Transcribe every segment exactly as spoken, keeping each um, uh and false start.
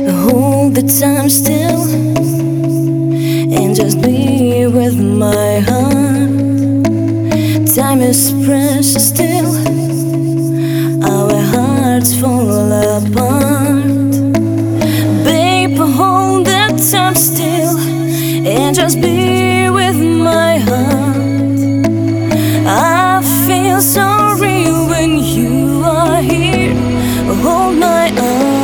Hold the time still and just be with my heart. Time is precious still, our hearts fall apart. Babe, hold the time still and just be with my heart. I feel so real when you are here. Hold my arm.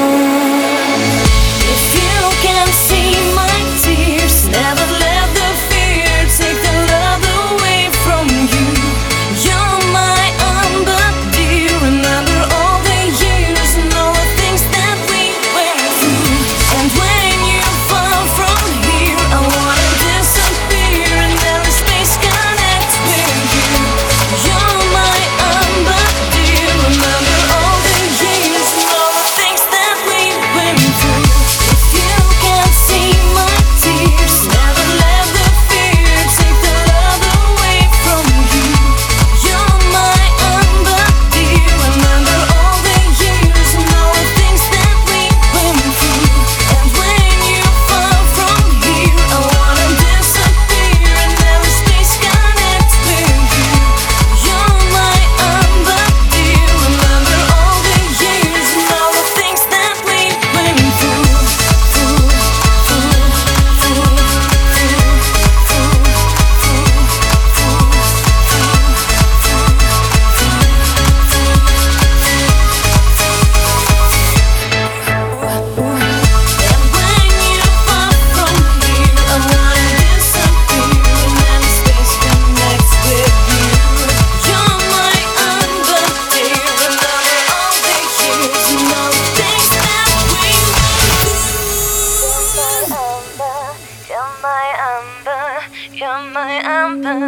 You're my amber.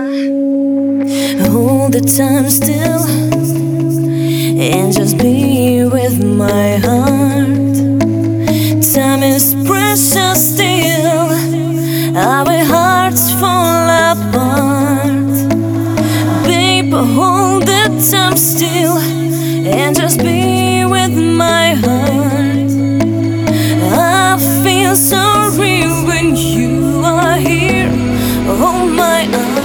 Hold the time still and just be with my heart. Time is precious still, our hearts fall apart. Babe, hold the time still and just be with my heart. I feel so real when you are here. Hold my arm.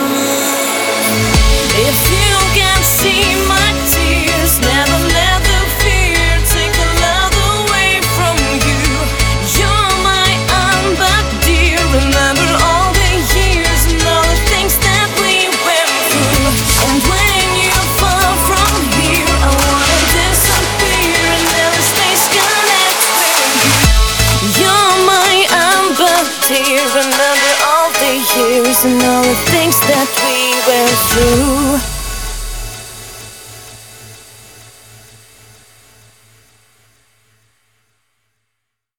If you can't see my tears, never let the fear take the love away from you. You're my amber, dear. Remember all the years and all the things that we went through. And when you fall from here, I wanna disappear and never stay connected with you. You're my amber, dear. Remember all the years and all the things that we went through.